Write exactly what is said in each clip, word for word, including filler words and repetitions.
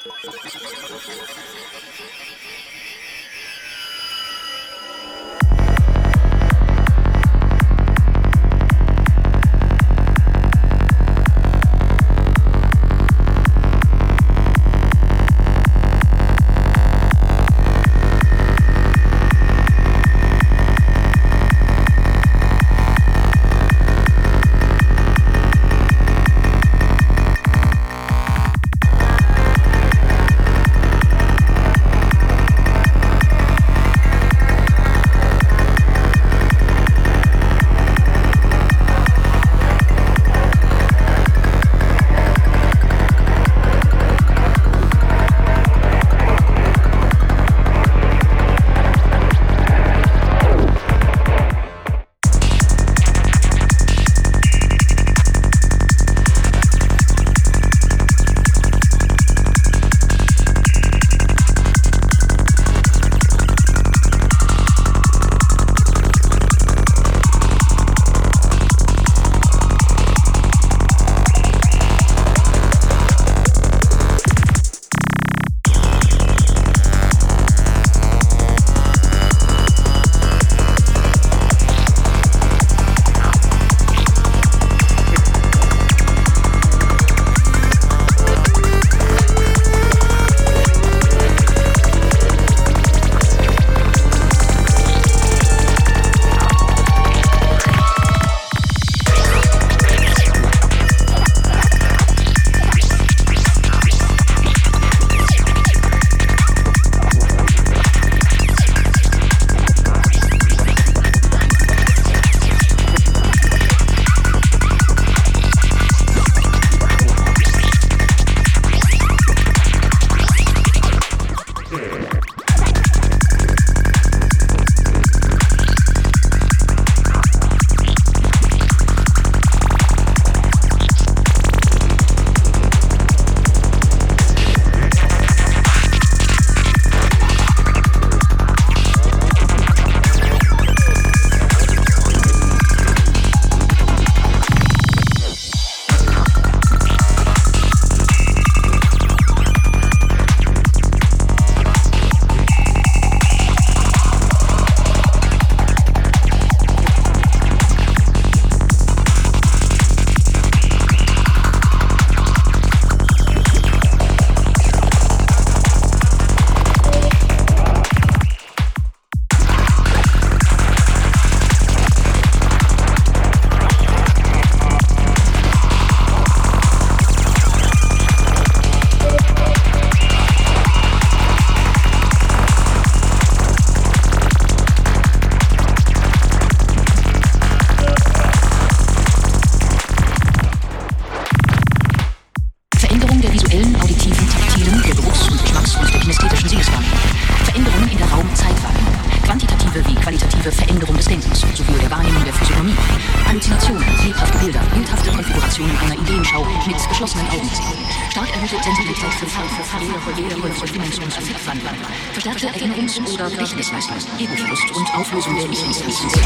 geschlossenen Augen sehen. Stark erhöhte Sensibilität für Farbe, für Farbe, für jede Rückfall, Dimensions- und Farbwandlung. Verstärkte Erinnerungs- oder Gedächtnisleistung, Egoverlust und Auflösung der Ich-Instanzen.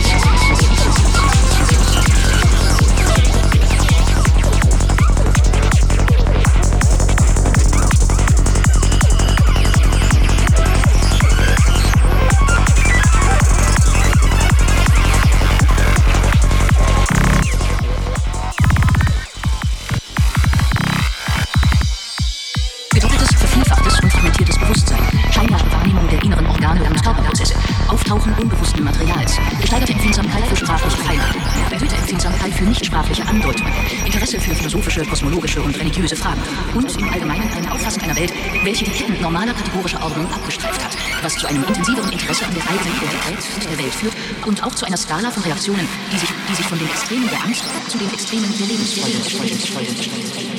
Auftauchen unbewussten Materials, gesteigerte Empfindsamkeit für sprachliche Feinheiten, erhöhte Empfindsamkeit für nichtsprachliche Andeutungen, Interesse für philosophische, kosmologische und religiöse Fragen und im Allgemeinen eine Auffassung einer Welt, welche die Ketten normaler kategorischer Ordnung abgestreift hat, was zu einem intensiveren Interesse an der eigenen Identität der Welt führt und auch zu einer Skala von Reaktionen, die sich, die sich von den Extremen der Angst zu den Extremen der Lebensfreude steigern.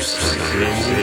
Subscribe.